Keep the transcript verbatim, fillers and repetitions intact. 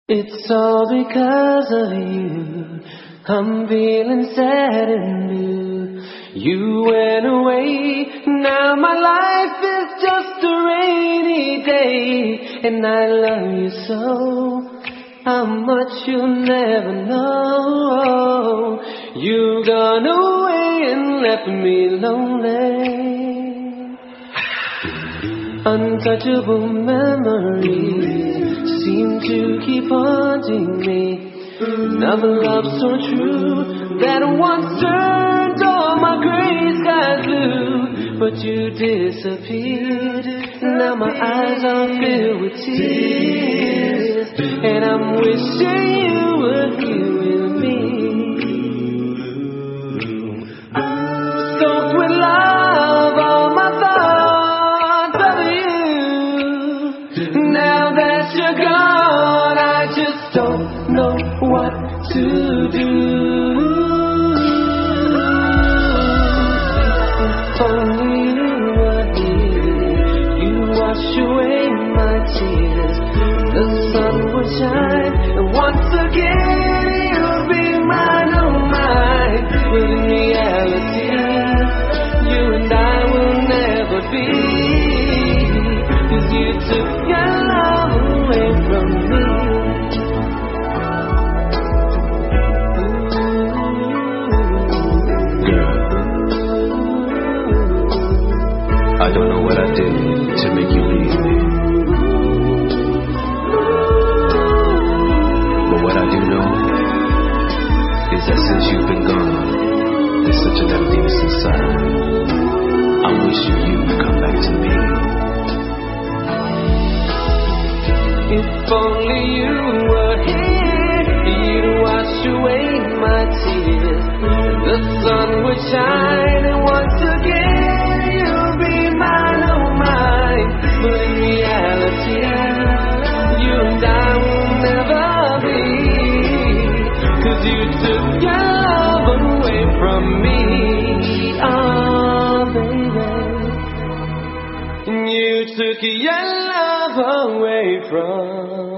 It's all because of you. I'm feeling sad and blue. You went away. Now my life is just a rainy day. And I love you so. How much you'll never know. You've gone away and left me lonely. Untouchable memories seem to keep haunting me. Another love so true that once turned all my gray skies blue. But you disappeared. Now my eyes are filled with tears, and I'm wishing you were here with me. Soaked with love, all my thoughts of you. Now that you're gone, I just don't know what to do. If only you were here, you wash away my tears. The sun would shine, and once again you'll be mine, oh mine. But in reality, you and I will never be, 'cause you took your love away from me. I don't know what I did to make you leave me, but what I do know is that since you've been gone, there's such an emptiness inside. I'm wishing you would come back to me. If only you were here, you'd wash away my tears. The sun would shine, and once again you'll be mine, oh mine. But in reality, you and I will never be, 'cause you took your love away from me. Oh baby, you took your love away from